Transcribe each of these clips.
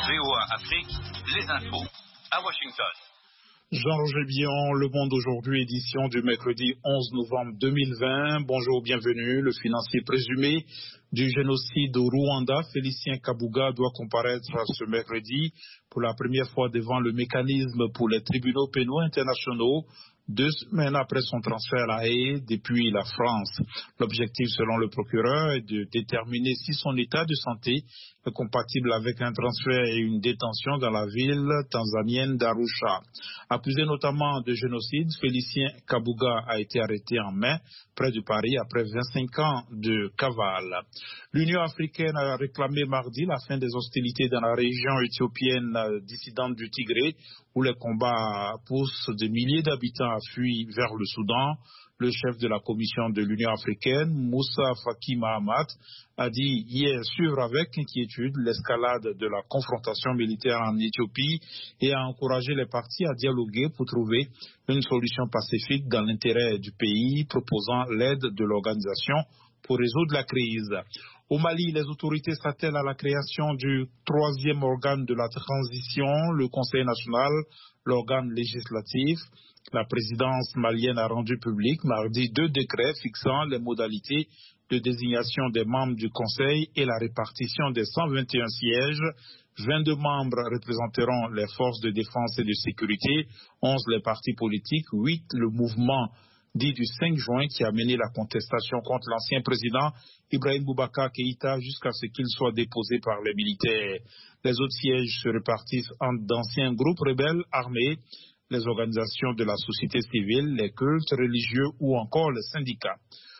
VOA Afrique, les infos à Washington. Jean-Roger Billon, Le Monde aujourd'hui, édition du mercredi 11 novembre 2020. Bonjour, bienvenue. Le financier présumé du génocide au Rwanda, Félicien Kabuga, doit comparaître ce mercredi pour la première fois devant le mécanisme pour les tribunaux pénaux internationaux, 2 semaines après son transfert à La Haye depuis la France. L'objectif, selon le procureur, est de déterminer si son état de santé est compatible avec un transfert et une détention dans la ville tanzanienne d'Arusha. Accusé notamment de génocide, Félicien Kabuga a été arrêté en mai près de Paris après 25 ans de cavale. L'Union africaine a réclamé mardi la fin des hostilités dans la région éthiopienne dissidente du Tigré, où les combats poussent des milliers d'habitants à fuir vers le Soudan. Le chef de la commission de l'Union africaine, Moussa Faki Mahamat, a dit hier suivre avec inquiétude l'escalade de la confrontation militaire en Éthiopie et a encouragé les parties à dialoguer pour trouver une solution pacifique dans l'intérêt du pays, proposant l'aide de l'organisation pour résoudre la crise. Au Mali, les autorités s'attellent à la création du 3e organe de la transition, le Conseil national, l'organe législatif. La présidence malienne a rendu public mardi 2 décrets fixant les modalités de désignation des membres du Conseil et la répartition des 121 sièges. 22 membres représenteront les forces de défense et de sécurité, 11 les partis politiques, 8 le mouvement dit du 5 juin qui a mené la contestation contre l'ancien président Ibrahim Boubacar Keïta jusqu'à ce qu'il soit déposé par les militaires. Les autres sièges se répartissent entre d'anciens groupes rebelles armés, les organisations de la société civile, les cultes religieux ou encore les syndicats.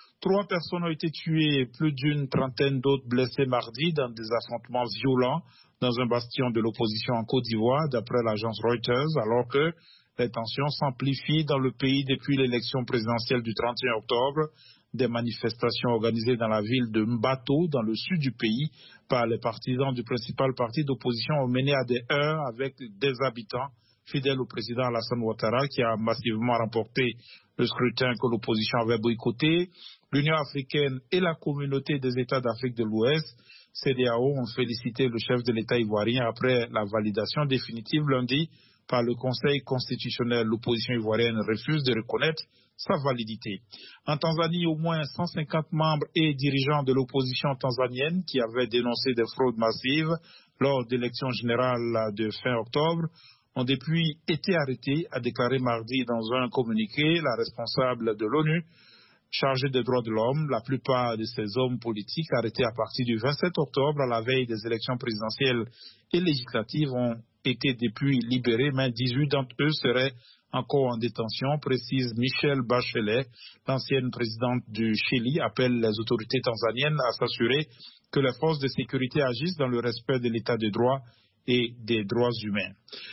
3 personnes ont été tuées et plus d'une trentaine d'autres blessées mardi dans des affrontements violents dans un bastion de l'opposition en Côte d'Ivoire, d'après l'agence Reuters, alors que les tensions s'amplifient dans le pays depuis l'élection présidentielle du 31 octobre. Des manifestations organisées dans la ville de Mbato, dans le sud du pays, par les partisans du principal parti d'opposition ont mené à des heurts avec des habitants fidèle au président Alassane Ouattara qui a massivement remporté le scrutin que l'opposition avait boycotté. L'Union africaine et la communauté des États d'Afrique de l'Ouest, CEDEAO, ont félicité le chef de l'État ivoirien après la validation définitive lundi par le Conseil constitutionnel. L'opposition ivoirienne refuse de reconnaître sa validité. En Tanzanie, au moins 150 membres et dirigeants de l'opposition tanzanienne qui avaient dénoncé des fraudes massives lors d'élections générales de fin octobre ont depuis été arrêtés, a déclaré mardi dans un communiqué la responsable de l'ONU chargée des droits de l'homme. La plupart de ces hommes politiques arrêtés à partir du 27 octobre, à la veille des élections présidentielles et législatives, ont été depuis libérés, mais 18 d'entre eux seraient encore en détention, précise Michelle Bachelet. L'ancienne présidente du Chili appelle les autorités tanzaniennes à s'assurer que les forces de sécurité agissent dans le respect de l'état de droit et des droits humains.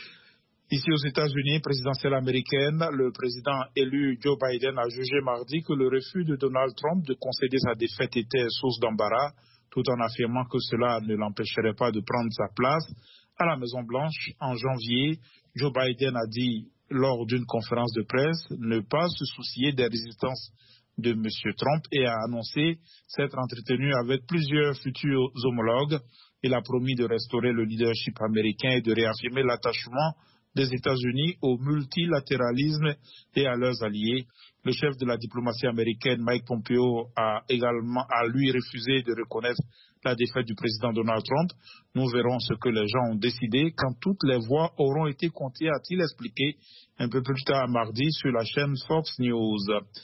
Ici aux États-Unis, présidentielle américaine, le président élu Joe Biden a jugé mardi que le refus de Donald Trump de concéder sa défaite était source d'embarras, tout en affirmant que cela ne l'empêcherait pas de prendre sa place. À la Maison-Blanche, en janvier, Joe Biden a dit lors d'une conférence de presse ne pas se soucier des résistances de M. Trump et a annoncé s'être entretenu avec plusieurs futurs homologues. Il a promis de restaurer le leadership américain et de réaffirmer l'attachement des États-Unis au multilatéralisme et à leurs alliés. Le chef de la diplomatie américaine, Mike Pompeo, a lui refusé de reconnaître la défaite du président Donald Trump. Nous verrons ce que les gens ont décidé quand toutes les voix auront été comptées, a-t-il expliqué un peu plus tard mardi sur la chaîne Fox News.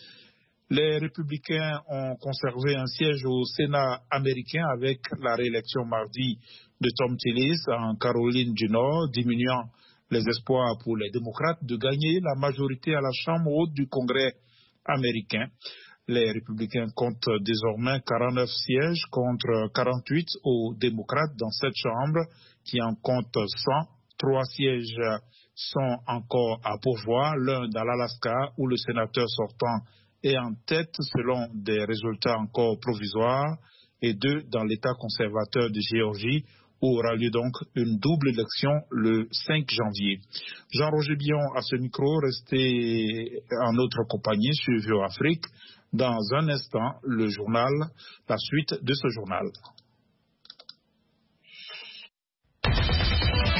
Les républicains ont conservé un siège au Sénat américain avec la réélection mardi de Tom Tillis en Caroline du Nord, diminuant les espoirs pour les démocrates de gagner la majorité à la Chambre haute du Congrès américain. Les républicains comptent désormais 49 sièges contre 48 aux démocrates dans cette Chambre qui en compte 100. 3 sièges sont encore à pourvoir, l'un dans l'Alaska où le sénateur sortant est en tête selon des résultats encore provisoires et 2 dans l'État conservateur de Géorgie où aura lieu donc une double élection le 5 janvier. Jean-Roger Billon à ce micro, restez en notre compagnie sur VOA Afrique. Dans un instant, le journal, la suite de ce journal.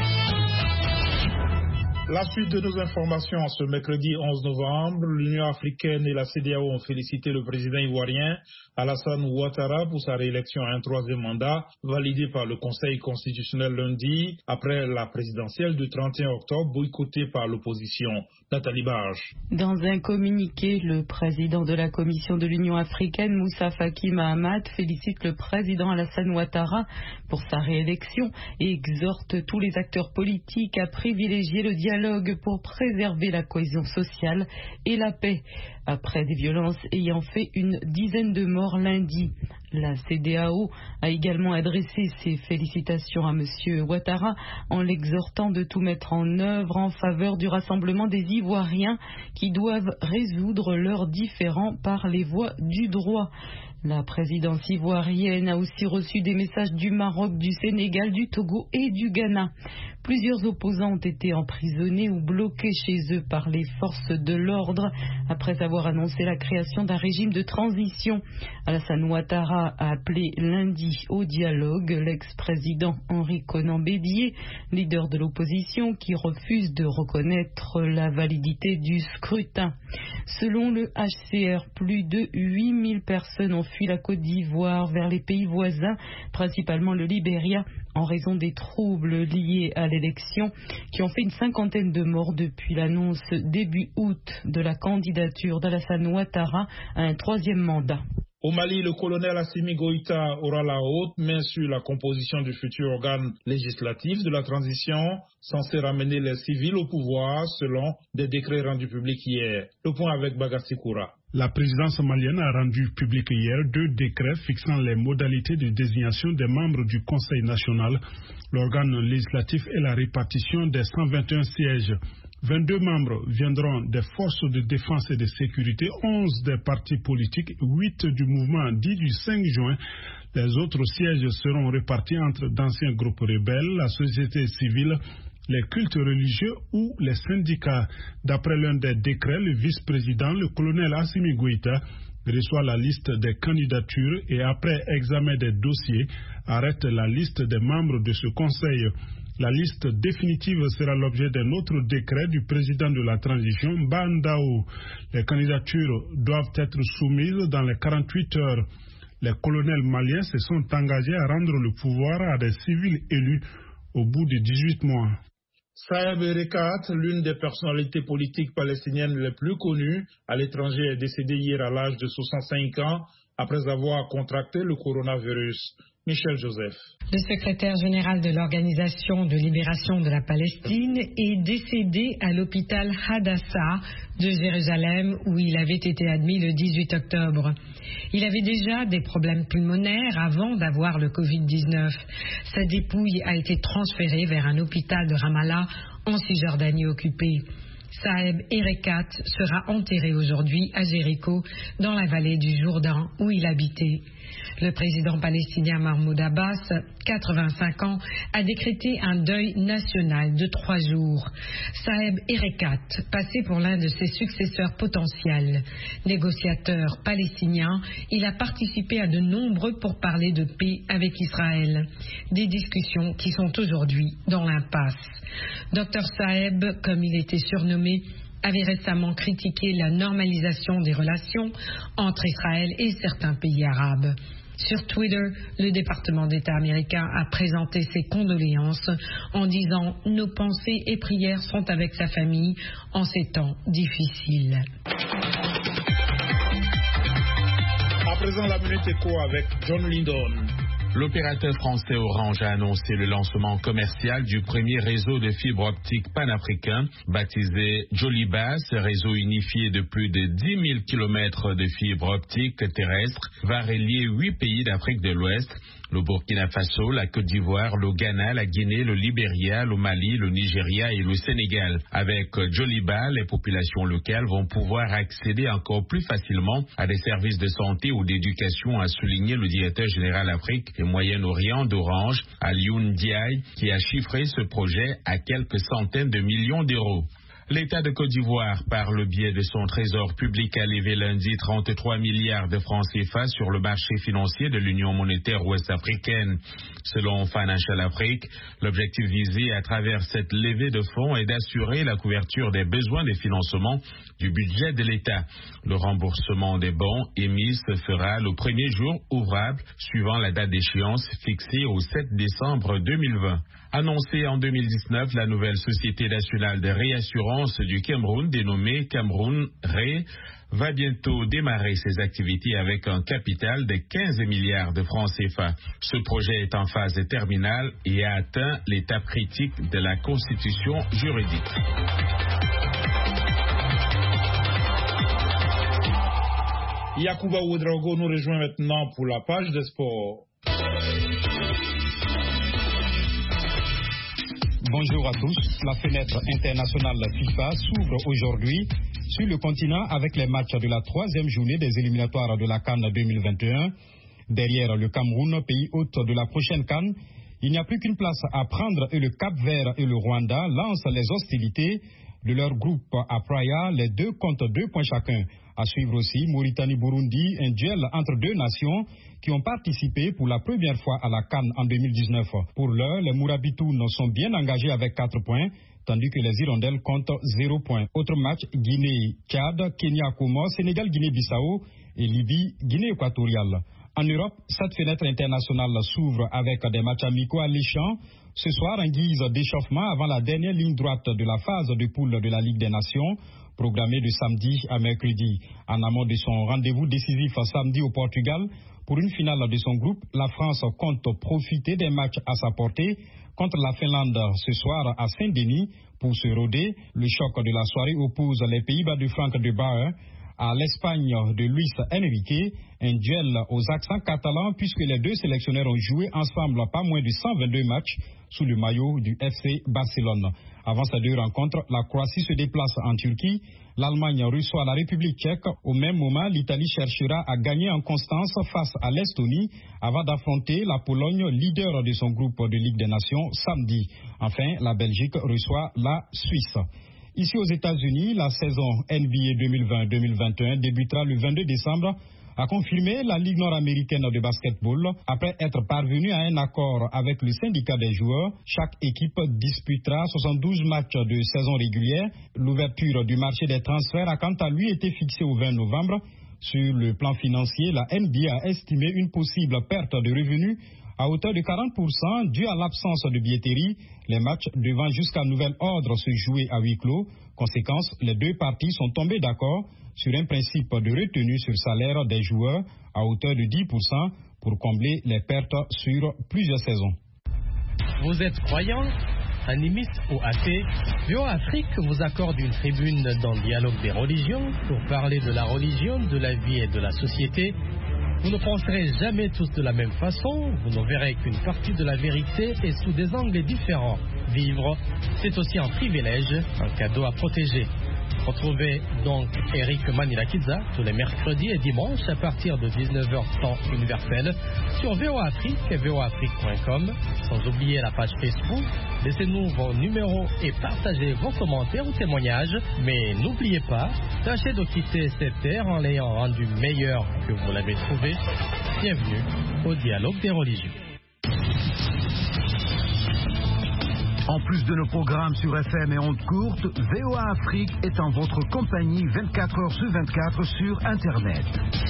La suite de nos informations ce mercredi 11 novembre, l'Union africaine et la CEDEAO ont félicité le président ivoirien Alassane Ouattara pour sa réélection à un troisième mandat validé par le Conseil constitutionnel lundi après la présidentielle du 31 octobre boycottée par l'opposition. Nathalie Barge. Dans un communiqué, le président de la Commission de l'Union africaine, Moussa Faki Mahamat, félicite le président Alassane Ouattara pour sa réélection et exhorte tous les acteurs politiques à privilégier le dialogue pour préserver la cohésion sociale et la paix, après des violences ayant fait une dizaine de morts lundi. La CEDEAO a également adressé ses félicitations à M. Ouattara en l'exhortant de tout mettre en œuvre en faveur du rassemblement des Ivoiriens qui doivent résoudre leurs différends par les voies du droit. La présidence ivoirienne a aussi reçu des messages du Maroc, du Sénégal, du Togo et du Ghana. Plusieurs opposants ont été emprisonnés ou bloqués chez eux par les forces de l'ordre après avoir annoncé la création d'un régime de transition. Alassane Ouattara a appelé lundi au dialogue l'ex-président Henri Konan Bédié, leader de l'opposition, qui refuse de reconnaître la validité du scrutin. Selon le HCR, plus de 8000 personnes ont fui la Côte d'Ivoire vers les pays voisins, principalement le Libéria, en raison des troubles liés à l'élection, qui ont fait une 50aine de morts depuis l'annonce début août de la candidature d'Alassane Ouattara à un troisième mandat. Au Mali, le colonel Assimi Goïta aura la haute main sur la composition du futur organe législatif de la transition, censé ramener les civils au pouvoir selon des décrets rendus publics hier. Le point avec Bagassi Koura. La présidence malienne a rendu public hier 2 décrets fixant les modalités de désignation des membres du Conseil national, l'organe législatif et la répartition des 121 sièges. 22 membres viendront des forces de défense et de sécurité, 11 des partis politiques, 8 du mouvement dit du 5 juin. Les autres sièges seront répartis entre d'anciens groupes rebelles, la société civile, les cultes religieux ou les syndicats. D'après l'un des décrets, le vice-président, le colonel Assimi Goïta, reçoit la liste des candidatures et après examen des dossiers, arrête la liste des membres de ce conseil. La liste définitive sera l'objet d'un autre décret du président de la transition, Bandao. Les candidatures doivent être soumises dans les 48 heures. Les colonels maliens se sont engagés à rendre le pouvoir à des civils élus au bout de 18 mois. Saeb Erekat, l'une des personnalités politiques palestiniennes les plus connues à l'étranger, est décédée hier à l'âge de 65 ans après avoir contracté le coronavirus. Michel Joseph. Le secrétaire général de l'Organisation de libération de la Palestine est décédé à l'hôpital Hadassah de Jérusalem où il avait été admis le 18 octobre. Il avait déjà des problèmes pulmonaires avant d'avoir le Covid-19. Sa dépouille a été transférée vers un hôpital de Ramallah en Cisjordanie occupée. Saeb Erekat sera enterré aujourd'hui à Jéricho, dans la vallée du Jourdain où il habitait. Le président palestinien Mahmoud Abbas, 85 ans, a décrété un deuil national de 3 jours. Saeb Erekat, passé pour l'un de ses successeurs potentiels. Négociateur palestinien, il a participé à de nombreux pourparlers de paix avec Israël. Des discussions qui sont aujourd'hui dans l'impasse. Dr Saeb, comme il était surnommé, avait récemment critiqué la normalisation des relations entre Israël et certains pays arabes. Sur Twitter, le département d'État américain a présenté ses condoléances en disant « Nos pensées et prières sont avec sa famille en ces temps difficiles ». À présent, la Minute Éco avec John Lindon. L'opérateur français Orange a annoncé le lancement commercial du premier réseau de fibre optique panafricain, baptisé Joliba. Ce réseau unifié de plus de 10 000 km de fibre optique terrestre va relier 8 pays d'Afrique de l'Ouest, le Burkina Faso, la Côte d'Ivoire, le Ghana, la Guinée, le Libéria, le Mali, le Nigeria et le Sénégal. Avec Joliba, les populations locales vont pouvoir accéder encore plus facilement à des services de santé ou d'éducation, a souligné le directeur général Afrique et Moyen-Orient d'Orange, Alioune Diaye, qui a chiffré ce projet à quelques centaines de millions d'euros. L'État de Côte d'Ivoire, par le biais de son trésor public, a levé lundi 33 milliards de francs CFA sur le marché financier de l'Union monétaire ouest-africaine. Selon Financial Afrique, l'objectif visé à travers cette levée de fonds est d'assurer la couverture des besoins de financement du budget de l'État. Le remboursement des bons émis se fera le premier jour ouvrable suivant la date d'échéance fixée au 7 décembre 2020. Annoncée en 2019, la nouvelle Société nationale de réassurance du Cameroun, dénommée Cameroun Ré, va bientôt démarrer ses activités avec un capital de 15 milliards de francs CFA. Ce projet est en phase terminale et a atteint l'étape critique de la constitution juridique. Yacouba Ouedraogo nous rejoint maintenant pour la page des sports. Bonjour à tous. La fenêtre internationale FIFA s'ouvre aujourd'hui sur le continent avec les matchs de la 3e journée des éliminatoires de la CAN 2021. Derrière le Cameroun, pays hôte de la prochaine CAN, il n'y a plus qu'une place à prendre et le Cap-Vert et le Rwanda lancent les hostilités de leur groupe à Praia, les deux comptent 2 points chacun. À suivre aussi Mauritanie-Burundi, un duel entre deux nations qui ont participé pour la première fois à la CAN en 2019. Pour l'heure, les Mourabitounes sont bien engagés avec 4 points, tandis que les Hirondelles comptent 0 points. Autre match, Guinée-Tchad, Kenya-Comores, Sénégal-Guinée-Bissau et Libye-Guinée-Équatoriale. En Europe, cette fenêtre internationale s'ouvre avec des matchs amicaux alléchants. Ce soir, en guise d'échauffement avant la dernière ligne droite de la phase de poule de la Ligue des Nations, programmée de samedi à mercredi. En amont de son rendez-vous décisif samedi au Portugal, pour une finale de son groupe, la France compte profiter des matchs à sa portée contre la Finlande ce soir à Saint-Denis pour se roder. Le choc de la soirée oppose les Pays-Bas de Frank de Boer à l'Espagne de Luis Enrique, un duel aux accents catalans puisque les deux sélectionneurs ont joué ensemble pas moins de 122 matchs sous le maillot du FC Barcelone. Avant ces deux rencontres, la Croatie se déplace en Turquie, l'Allemagne reçoit la République tchèque. Au même moment, l'Italie cherchera à gagner en constance face à l'Estonie avant d'affronter la Pologne, leader de son groupe de Ligue des Nations, samedi. Enfin, la Belgique reçoit la Suisse. Ici aux États-Unis, la saison NBA 2020-2021 débutera le 22 décembre, a confirmé la Ligue nord-américaine de basketball. Après être parvenue à un accord avec le syndicat des joueurs, chaque équipe disputera 72 matchs de saison régulière. L'ouverture du marché des transferts a quant à lui été fixée au 20 novembre. Sur le plan financier, la NBA a estimé une possible perte de revenus à hauteur de 40% due à l'absence de billetterie, les matchs devant jusqu'à nouvel ordre se jouer à huis clos. Conséquence, les deux parties sont tombées d'accord sur un principe de retenue sur salaire des joueurs à hauteur de 10% pour combler les pertes sur plusieurs saisons. Vous êtes croyant, animiste ou athée, VOA Afrique vous accorde une tribune dans le dialogue des religions pour parler de la religion, de la vie et de la société. Vous ne penserez jamais tous de la même façon, vous ne verrez qu'une partie de la vérité et sous des angles différents. Vivre, c'est aussi un privilège, un cadeau à protéger. Retrouvez donc Eric Manilakidza tous les mercredis et dimanches à partir de 19h temps universel sur VOA Afrique et voaafrique.com. Sans oublier la page Facebook. Laissez-nous vos numéros et partagez vos commentaires ou témoignages. Mais n'oubliez pas, tâchez de quitter cette terre en l'ayant rendu meilleure que vous l'avez trouvée. Bienvenue au dialogue des religions. En plus de nos programmes sur FM et ondes courtes, VOA Afrique est en votre compagnie 24 heures sur 24 sur Internet.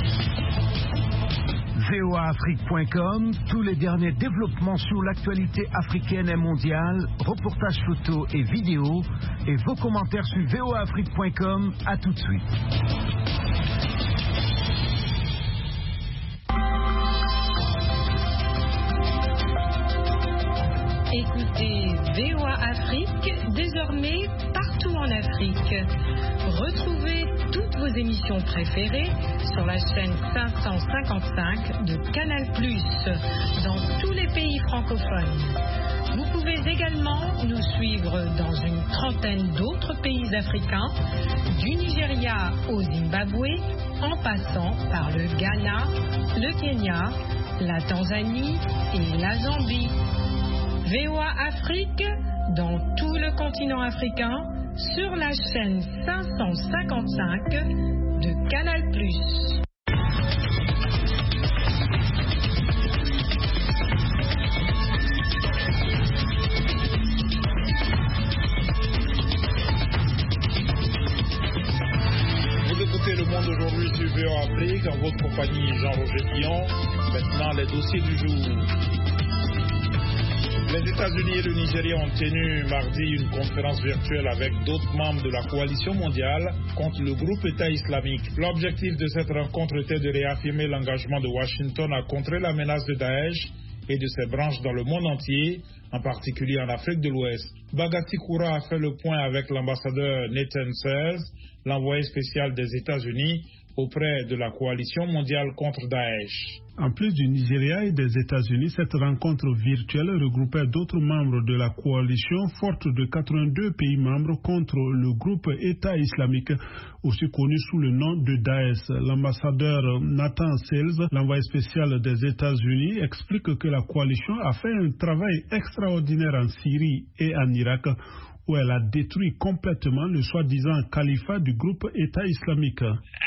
voaafrique.com, tous les derniers développements sur l'actualité africaine et mondiale, reportages photos et vidéos, et vos commentaires sur voaafrique.com. À tout de suite. Écoutez VOA Afrique, désormais partout en Afrique. Retrouvez toutes vos émissions préférées sur la chaîne 555 de Canal+, dans tous les pays francophones. Vous pouvez également nous suivre dans une trentaine d'autres pays africains, du Nigeria au Zimbabwe, en passant par le Ghana, le Kenya, la Tanzanie et la Zambie. VOA Afrique, dans tout le continent africain, sur la chaîne 555 de Canal+. Le monde aujourd'hui sur VOA Afrique, en votre compagnie Jean-Roger Billon. Maintenant, les dossiers du jour. Les États-Unis et le Nigeria ont tenu mardi une conférence virtuelle avec d'autres membres de la coalition mondiale contre le groupe État islamique. L'objectif de cette rencontre était de réaffirmer l'engagement de Washington à contrer la menace de Daesh et de ses branches dans le monde entier, en particulier en Afrique de l'Ouest. Bagati Koura a fait le point avec l'ambassadeur Nathan Sells, l'envoyé spécial des États-Unis auprès de la coalition mondiale contre Daesh. En plus du Nigeria et des États-Unis, cette rencontre virtuelle regroupait d'autres membres de la coalition forte de 82 pays membres contre le groupe État islamique, aussi connu sous le nom de Daesh. L'ambassadeur Nathan Sells, l'envoyé spécial des États-Unis, explique que la coalition a fait un travail extraordinaire en Syrie et en Irak, où elle a détruit complètement le soi-disant califat du groupe État islamique.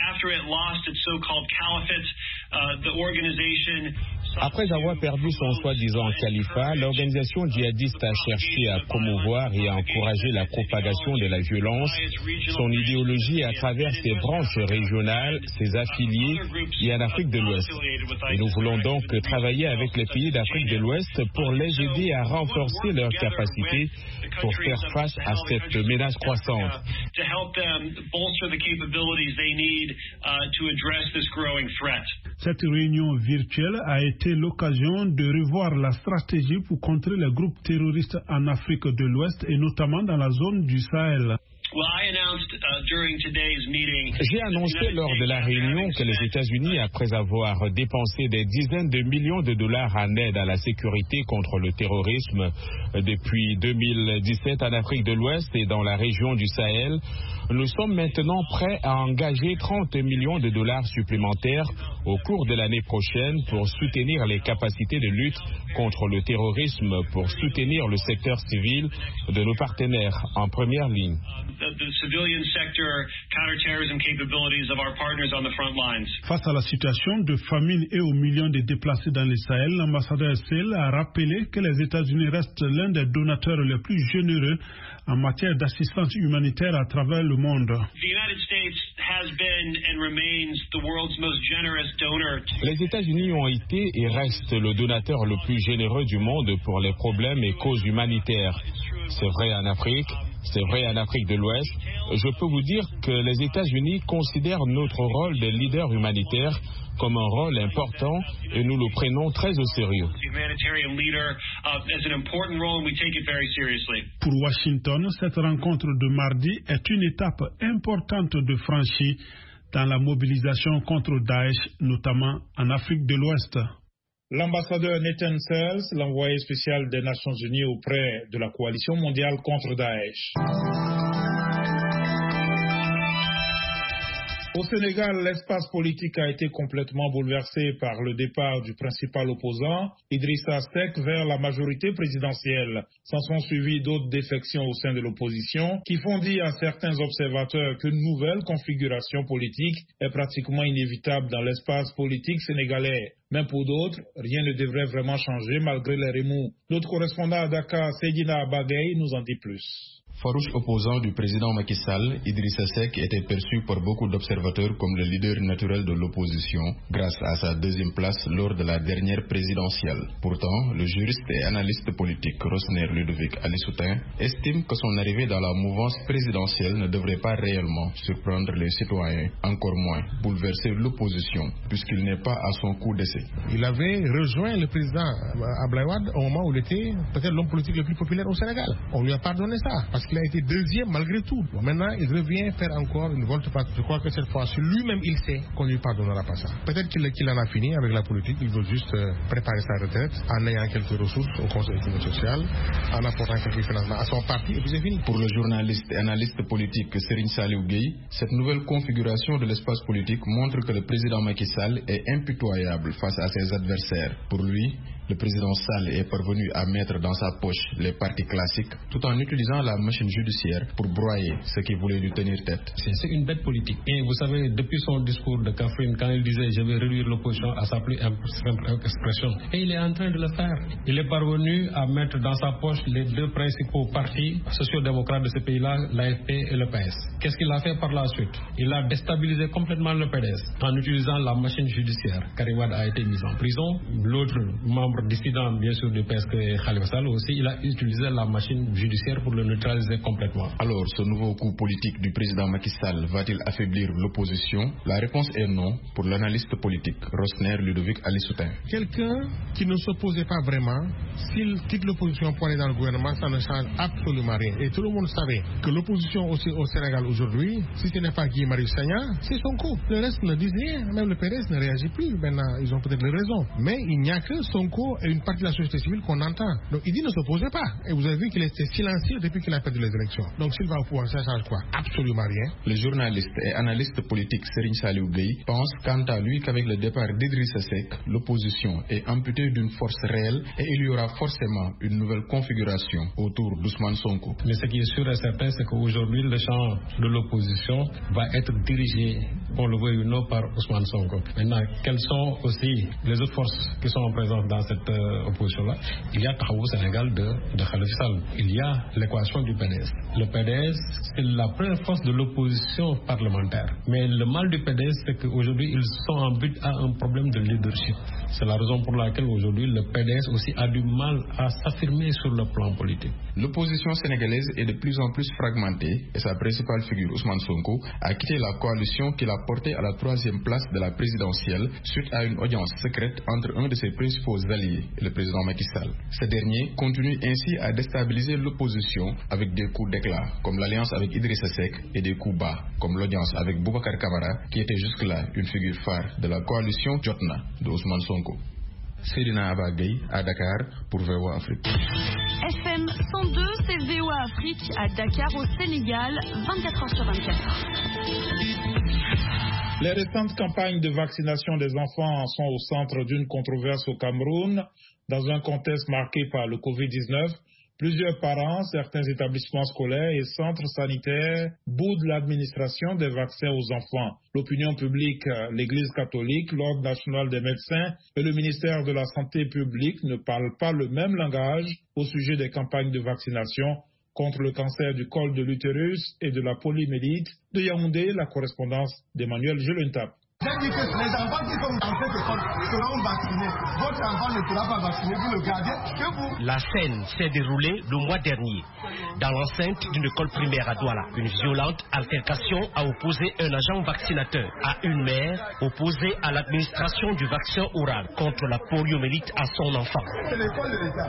Après avoir perdu son soi-disant califat, l'organisation djihadiste a cherché à promouvoir et à encourager la propagation de la violence, son idéologie à travers ses branches régionales, ses affiliés et en Afrique de l'Ouest. Et nous voulons donc travailler avec les pays d'Afrique de l'Ouest pour les aider à renforcer leurs capacités pour faire face à cette menace croissante. Cette réunion virtuelle a été l'occasion de revoir la stratégie pour contrer les groupes terroristes en Afrique de l'Ouest et notamment dans la zone du Sahel. J'ai annoncé lors de la réunion que les États-Unis, après avoir dépensé des dizaines de millions de dollars en aide à la sécurité contre le terrorisme depuis 2017 en Afrique de l'Ouest et dans la région du Sahel, nous sommes maintenant prêts à engager 30 millions de dollars supplémentaires au cours de l'année prochaine pour soutenir les capacités de lutte contre le terrorisme, pour soutenir le secteur civil de nos partenaires en première ligne. Face à la situation de famine et aux millions de déplacés dans le Sahel, l'ambassadeur Sell a rappelé que les États-Unis restent l'un des donateurs les plus généreux en matière d'assistance humanitaire à travers le monde. Les États-Unis ont été et restent le donateur le plus généreux du monde pour les problèmes et causes humanitaires. C'est vrai en Afrique, c'est vrai en Afrique de l'Ouest. Je peux vous dire que les États-Unis considèrent notre rôle de leader humanitaire comme un rôle important et nous le prenons très au sérieux. Pour Washington, cette rencontre de mardi est une étape importante de franchie dans la mobilisation contre Daesh, notamment en Afrique de l'Ouest. L'ambassadeur Nathan Sells, l'envoyé spécial des Nations Unies auprès de la coalition mondiale contre Daesh. Au Sénégal, l'espace politique a été complètement bouleversé par le départ du principal opposant, Idrissa Seck, vers la majorité présidentielle. S'en sont suivis d'autres défections au sein de l'opposition qui font dire à certains observateurs qu'une nouvelle configuration politique est pratiquement inévitable dans l'espace politique sénégalais. Mais pour d'autres, rien ne devrait vraiment changer malgré les remous. Notre correspondant à Dakar, Seydina Bagay, nous en dit plus. Farouche opposant du président Macky Sall, Idrissa Seck était perçu par beaucoup d'observateurs comme le leader naturel de l'opposition grâce à sa deuxième place lors de la dernière présidentielle. Pourtant, le juriste et analyste politique Rosner Ludovic Alisoutin estime que son arrivée dans la mouvance présidentielle ne devrait pas réellement surprendre les citoyens, encore moins bouleverser l'opposition, puisqu'il n'est pas à son coup d'essai. Il avait rejoint le président Abdoulaye Wade au moment où il était peut-être l'homme politique le plus populaire au Sénégal. On lui a pardonné ça, parce qu'il a été deuxième malgré tout. Maintenant, il revient faire encore une volte-face. Je crois que cette fois-ci, lui-même, il sait qu'on ne lui pardonnera pas ça. Peut-être qu'il en a fini avec la politique, il veut juste préparer sa retraite en ayant quelques ressources au Conseil économique et social, en apportant quelques financements à son parti, et puis c'est fini. Pour le journaliste et analyste politique Serigne Saliou Gueye, cette nouvelle configuration de l'espace politique montre que le président Macky Sall est impitoyable face à ses adversaires. Pour lui, Le président Sall est parvenu à mettre dans sa poche les partis classiques tout en utilisant la machine judiciaire pour broyer ceux qui voulaient lui tenir tête. C'est une bête politique. Et vous savez, depuis son discours de Kaffrine, quand il disait je vais réduire l'opposition à sa plus simple expression, et il est en train de le faire. Il est parvenu à mettre dans sa poche les deux principaux partis sociaux-démocrates de ce pays-là, l'AFP et le PS. Qu'est-ce qu'il a fait par la suite? Il a déstabilisé complètement le PDS en utilisant la machine judiciaire. Karim Wade a été mis en prison. L'autre membre dissident, bien sûr, du PS, Khalifa Sall aussi, il a utilisé la machine judiciaire pour le neutraliser complètement. Alors, ce nouveau coup politique du président Macky Sall va-t-il affaiblir l'opposition? La réponse est non pour l'analyste politique Rosner Ludovic Alisoutin. Quelqu'un qui ne s'opposait pas vraiment, s'il quitte l'opposition pour aller dans le gouvernement, ça ne change absolument rien. Et tout le monde savait que l'opposition aussi au Sénégal aujourd'hui, si ce n'est pas Guy Marius Sagna, c'est Sonko. Le reste ne dit rien. Même le PDS ne réagit plus. Maintenant, ils ont peut-être raison. Mais il n'y a que Sonko et une partie de la société civile qu'on entend. Donc il dit ne s'opposez pas. Et vous avez vu qu'il était silencieux depuis qu'il a perdu les élections. Donc s'il va au pouvoir, ça change quoi? Absolument rien. Le journaliste et analyste politique Serigne Saliou Gueye pense quant à lui qu'avec le départ d'Idrissa Seck, l'opposition est amputée d'une force réelle et il y aura forcément une nouvelle configuration autour d'Ousmane Sonko. Mais ce qui est sûr et certain, c'est qu'aujourd'hui, le champ de l'opposition va être dirigé, on le veuille ou non, par Ousmane Sonko. Maintenant, quelles sont aussi les autres forces qui sont présentes dans cette opposition-là? Il y a Tahaou Sénégal de Khalifa Sall. Il y a l'équation du PDS. Le PDS, c'est la première force de l'opposition parlementaire. Mais le mal du PDS, c'est qu'aujourd'hui, ils sont en but à un problème de leadership. C'est la raison pour laquelle aujourd'hui, le PDS aussi a du mal à s'affirmer sur le plan politique. L'opposition sénégalaise est de plus en plus fragmentée et sa principale figure, Ousmane Sonko, a quitté la coalition qui l'a porté à la 3e place de la présidentielle suite à une audience secrète entre un de ses principaux alliés et le président Macky Sall. Ce dernier continue ainsi à déstabiliser l'opposition avec des coups d'éclat comme l'alliance avec Idrissa Seck et des coups bas comme l'audience avec Boubacar Camara qui était jusque-là une figure phare de la coalition Jotna de Ousmane Sonko. Seydina Aba Gueye à Dakar pour VOA Afrique. FM 102, c'est VOA Afrique à Dakar au Sénégal, 24h/24. Les récentes campagnes de vaccination des enfants sont au centre d'une controverse au Cameroun. Dans un contexte marqué par le Covid-19, plusieurs parents, certains établissements scolaires et centres sanitaires boudent l'administration des vaccins aux enfants. L'opinion publique, l'Église catholique, l'Ordre national des médecins et le ministère de la Santé publique ne parlent pas le même langage au sujet des campagnes de vaccination contre le cancer du col de l'utérus et de la polymélite. De Yaoundé, la correspondance d'Emmanuel Jelentap. J'ai dit que les enfants qui sont dans cette école seront vaccinés. Votre enfant ne sera pas vacciné, vous le gardez que vous. La scène s'est déroulée le mois dernier dans l'enceinte d'une école primaire à Douala. Une violente altercation a opposé un agent vaccinateur à une mère opposée à l'administration du vaccin oral contre la poliomyélite à son enfant. C'est l'école de l'État.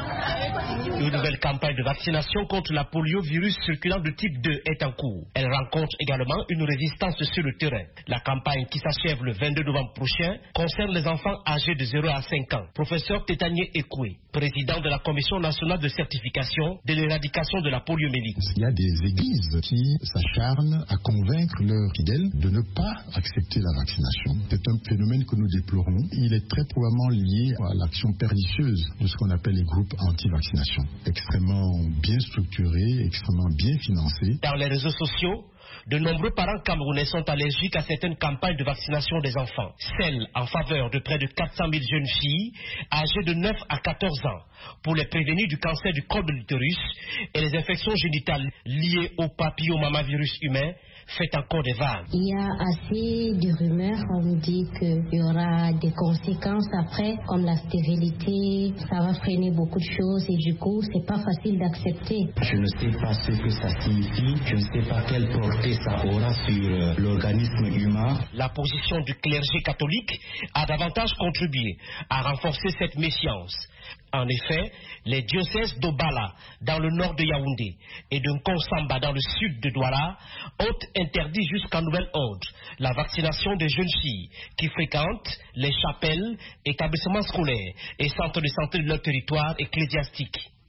Une nouvelle campagne de vaccination contre la poliovirus circulant de type 2 est en cours. Elle rencontre également une résistance sur le terrain. La campagne qui s'achève le 22 novembre prochain concerne les enfants âgés de 0 à 5 ans. Professeur Tétanier Ekoué, président de la Commission nationale de certification de l'éradication de la poliomyélite. Il y a des églises qui s'acharnent à convaincre leurs fidèles de ne pas accepter la vaccination. C'est un phénomène que nous déplorons. Il est très probablement lié à l'action pernicieuse de ce qu'on appelle les groupes anti-vaccination. Extrêmement bien structurés, extrêmement bien financés. Dans les réseaux sociaux, de nombreux parents camerounais sont allergiques à certaines campagnes de vaccination des enfants. Celles en faveur de près de 400 000 jeunes filles âgées de 9 à 14 ans pour les prévenir du cancer du col de l'utérus et les infections génitales liées au papillomavirus humain fait encore des vagues. Il y a assez de rumeurs, on dit qu'il y aura des conséquences après, comme la stérilité, ça va freiner beaucoup de choses et du coup, c'est pas facile d'accepter. Je ne sais pas ce que ça signifie, je ne sais pas quelle portée ça aura sur l'organisme humain. La position du clergé catholique a davantage contribué à renforcer cette méfiance. En effet, les diocèses d'Obala, dans le nord de Yaoundé, et de Nkonsamba, dans le sud de Douala, ont interdit jusqu'à nouvel ordre la vaccination des jeunes filles qui fréquentent les chapelles, établissements scolaires et centres de santé de leur territoire ecclésiastique.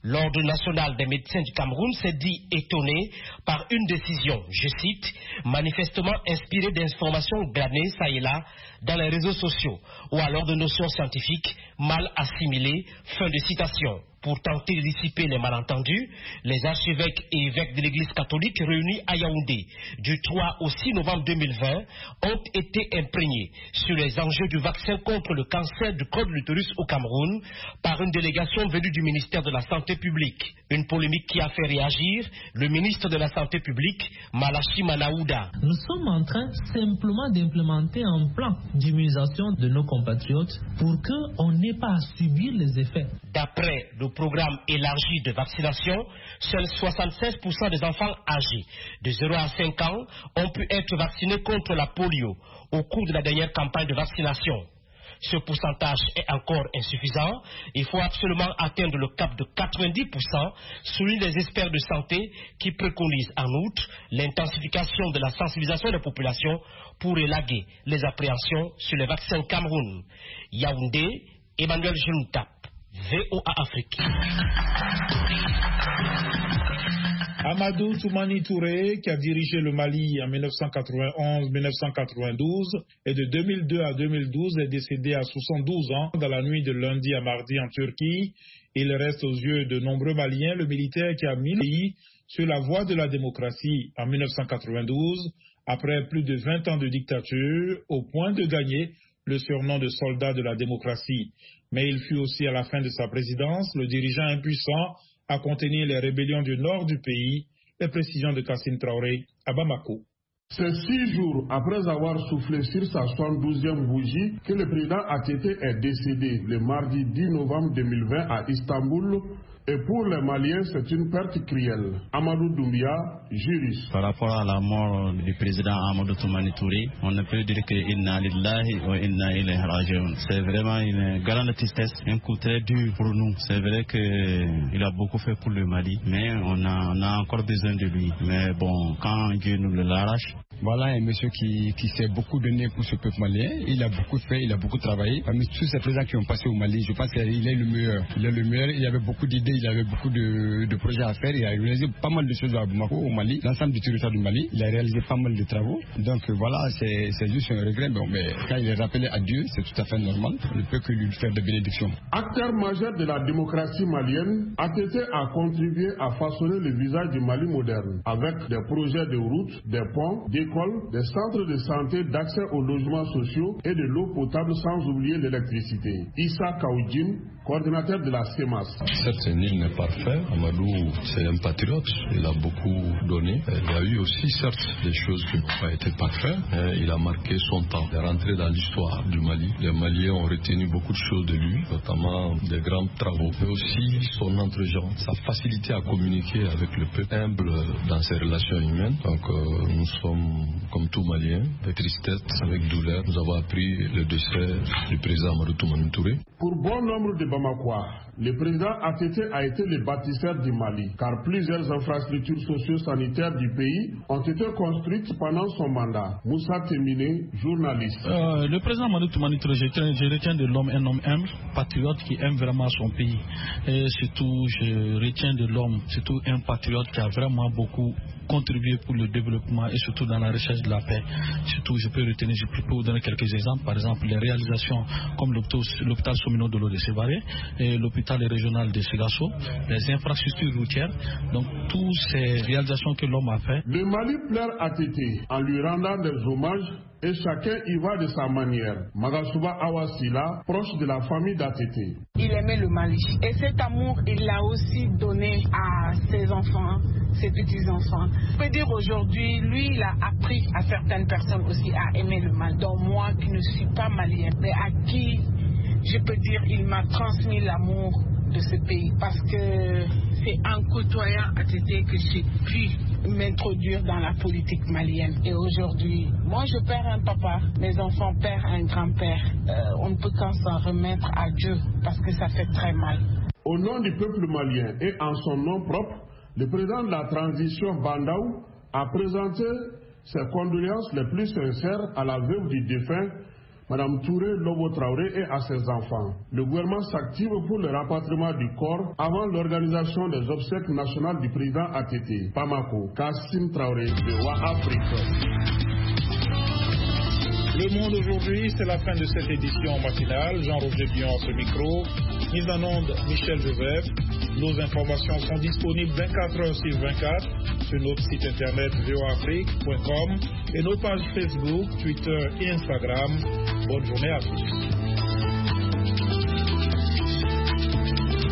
L'Ordre national des médecins du Cameroun s'est dit étonné par une décision, je cite, manifestement inspirée d'informations glanées ça et là dans les réseaux sociaux ou alors de notions scientifiques mal assimilées, fin de citation. Pour tenter de dissiper les malentendus, les archevêques et évêques de l'Église catholique réunis à Yaoundé du 3 au 6 novembre 2020 ont été imprégnés sur les enjeux du vaccin contre le cancer du col de l'utérus au Cameroun par une délégation venue du ministère de la Santé publique. Une polémique qui a fait réagir le ministre de la Santé publique, Malachi Manaouda. Nous sommes en train simplement d'implémenter un plan d'immunisation de nos compatriotes pour qu'on n'ait pas à subir les effets. D'après le programme élargi de vaccination, seuls 76% des enfants âgés de 0 à 5 ans ont pu être vaccinés contre la polio au cours de la dernière campagne de vaccination. Ce pourcentage est encore insuffisant. Il faut absolument atteindre le cap de 90%, soulignent les experts de santé qui préconisent en outre l'intensification de la sensibilisation des populations pour élaguer les appréhensions sur les vaccins au Cameroun. Yaoundé, Emmanuel Juntap. VOA Afrique. Amadou Toumani Touré, qui a dirigé le Mali en 1991-1992 et de 2002 à 2012 est décédé à 72 ans dans la nuit de lundi à mardi en Turquie. Il reste aux yeux de nombreux Maliens le militaire qui a mis le pays sur la voie de la démocratie en 1992 après plus de 20 ans de dictature au point de gagner le surnom de soldat de la démocratie. Mais il fut aussi à la fin de sa présidence le dirigeant impuissant à contenir les rébellions du nord du pays. Les précisions de Kassine Traoré à Bamako. C'est 6 jours après avoir soufflé sur sa 72e bougie que le président ATT est décédé le mardi 10 novembre 2020 à Istanbul. Et pour les Maliens, c'est une perte cruelle. Amadou Doumbia, juriste. Par rapport à la mort du président Amadou Toumani Touré, on ne peut dire que inna lillahi wa inna ilayhi raji'un. C'est vraiment une grande tristesse, un coup très dur pour nous. C'est vrai qu'il a beaucoup fait pour le Mali, mais on a encore besoin de lui. Mais bon, quand Dieu nous l'arrache. Voilà un monsieur qui s'est beaucoup donné pour ce peuple malien. Il a beaucoup fait, il a beaucoup travaillé. Parmi tous ces présidents qui ont passé au Mali, je pense qu'il est le meilleur. Il est le meilleur. Il avait beaucoup d'idées, il avait beaucoup de projets à faire. Il a réalisé pas mal de choses à Bamako, au Mali, l'ensemble du territoire du Mali. Il a réalisé pas mal de travaux. Donc voilà, c'est juste un regret. Bon, mais quand il est rappelé à Dieu, c'est tout à fait normal. On ne peut que lui faire des bénédictions. Acteur majeur de la démocratie malienne, ATT a contribué à façonner le visage du Mali moderne avec des projets de routes, des ponts, des centres de santé, d'accès aux logements sociaux et de l'eau potable, sans oublier l'électricité. Issa Kaoudjine, coordinateur de la CEMAS. Certes, nul n'est parfait. Amadou, c'est un patriote. Il a beaucoup donné. Il y a eu aussi, certes, des choses qui n'ont pas été parfaites. Il a marqué son temps. Il est rentré dans l'histoire du Mali. Les Maliens ont retenu beaucoup de choses de lui, notamment des grands travaux, mais aussi son entre-gens, sa facilité à communiquer avec le peuple, humble dans ses relations humaines. Donc, nous sommes comme tout Malien, de tristesse, avec douleur, nous avons appris le décès du président Amadou Toumani Touré. Pour bon nombre de Bamakois, le président ATT a été le bâtisseur du Mali, car plusieurs infrastructures socio-sanitaires du pays ont été construites pendant son mandat. Moussa Temine, journaliste. Le président Amadou Toumani Touré, je retiens de l'homme un homme humble, patriote qui aime vraiment son pays. Et surtout, je retiens de l'homme, surtout un patriote qui a vraiment beaucoup contribué pour le développement et surtout dans la recherche de la paix. Surtout, je peux vous donner quelques exemples. Par exemple, les réalisations comme l'hôpital Somino de l'Odé-Sévaré et l'hôpital régional de Ségasso, les infrastructures routières. Donc, toutes ces réalisations que l'homme a fait. Le Mali pleure ATT en lui rendant des hommages et chacun y va de sa manière. Magasuba Awasila, proche de la famille d'ATT. Il aimait le Mali et cet amour, il l'a aussi donné à ses enfants, ses petits-enfants. Je peux dire aujourd'hui, lui, il a appris à certaines personnes aussi à aimer le Mali. Donc moi, qui ne suis pas malien, mais à qui, je peux dire, il m'a transmis l'amour de ce pays. Parce que c'est en côtoyant ATT que j'ai pu m'introduire dans la politique malienne. Et aujourd'hui, moi je perds un papa, mes enfants perdent un grand-père. On ne peut qu'en s'en remettre à Dieu parce que ça fait très mal. Au nom du peuple malien et en son nom propre, le président de la transition Bandaou a présenté ses condoléances les plus sincères à la veuve du défunt Mme Touré Lobo Traoré et à ses enfants. Le gouvernement s'active pour le rapatriement du corps avant l'organisation des obsèques nationales du président ATT. Bamako, Kassim Traoré, VOA Afrique. Le Monde aujourd'hui, c'est la fin de cette édition matinale. Jean-Roger Bion à ce micro. Mise en onde, Michel Joseph. Nos informations sont disponibles 24 heures sur 24 sur notre site internet voafrique.com et nos pages Facebook, Twitter et Instagram. Bonne journée à tous.